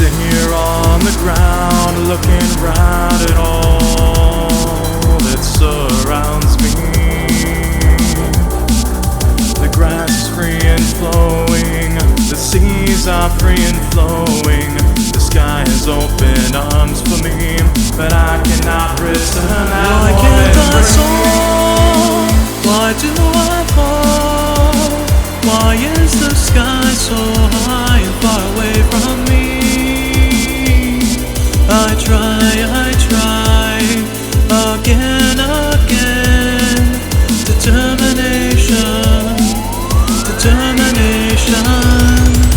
Sitting here on the ground, looking round at all that surrounds me. The grass is free and flowing, the seas are free and flowing, the sky has open arms for me, but I cannot return that. Why can't I soar? Why do I fall? Why is the sky so high and far away from me? I try again, determination.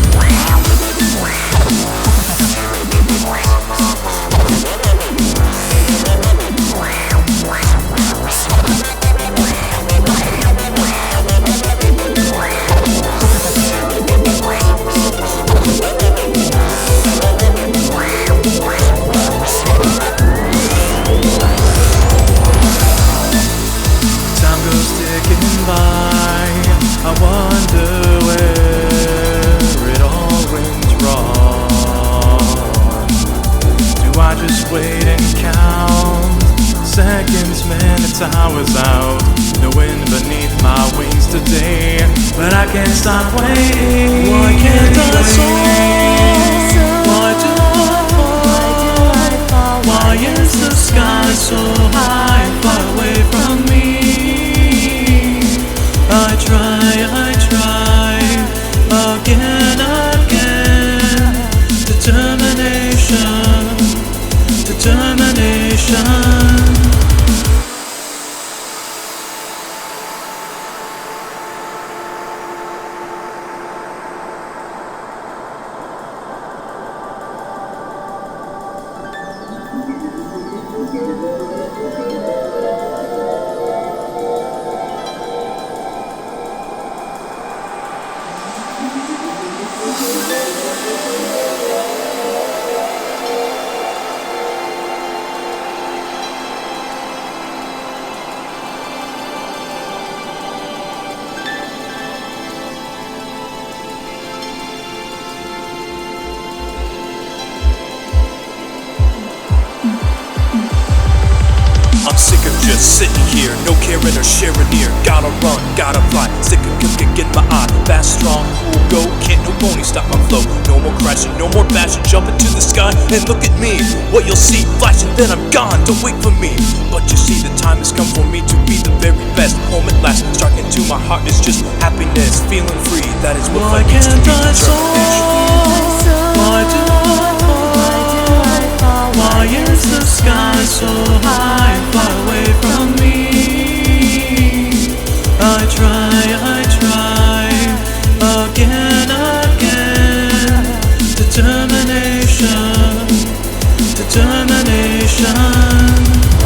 I wonder where it all went wrong. Do I just wait and count seconds, minutes, hours out? The wind beneath my wings today, but I can't stop waiting. Why can't I soar? Why do I fall? Why is the sky so high and far away from me? I try again, determination. I'm sick of just sitting here, no caring or sharing near. Gotta run, gotta fly, sick of kicking in my eye. Fast, strong, cool, go, can't no pony stop my flow. No more crashing, no more bashing, jump into the sky and look at me. What you'll see, flashing, then I'm gone, don't wait for me. But you see, the time has come for me to be the very best. Home at last, striking to my heart is just happiness, feeling free, that is what Why life means to can't me. I soar? Why do I fall? Why is the sky so high and far away from me? I try again, determination.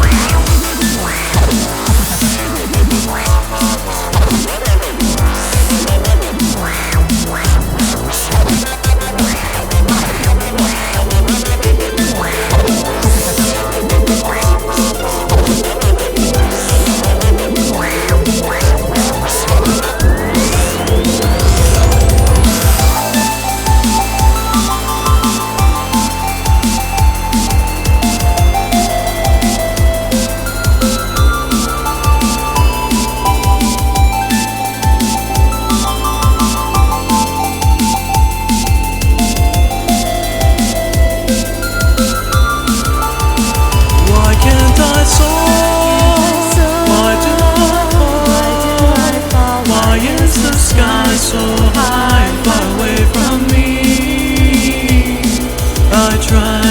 So high and far away from me, I try